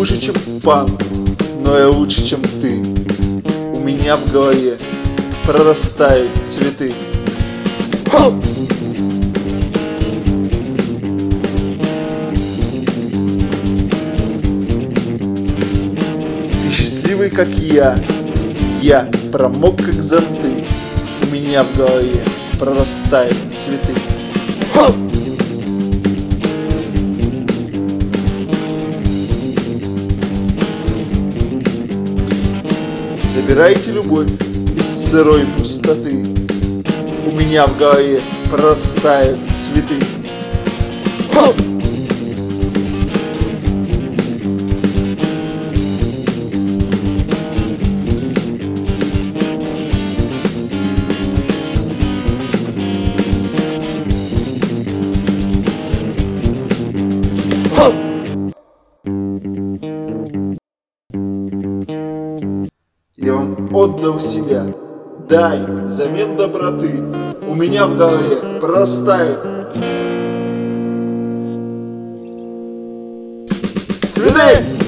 хуже, чем панк, но я лучше, чем ты. У меня в голове прорастают цветы. Хоп! Ты счастливый, как я промок, как зонты. У меня в голове прорастают цветы. Хоп! Забирайте любовь из сырой пустоты. У меня в голове прорастают цветы. Хоп! Хоп! Я вам отдал себя, дай взамен доброты. У меня в голове прорастают цветы.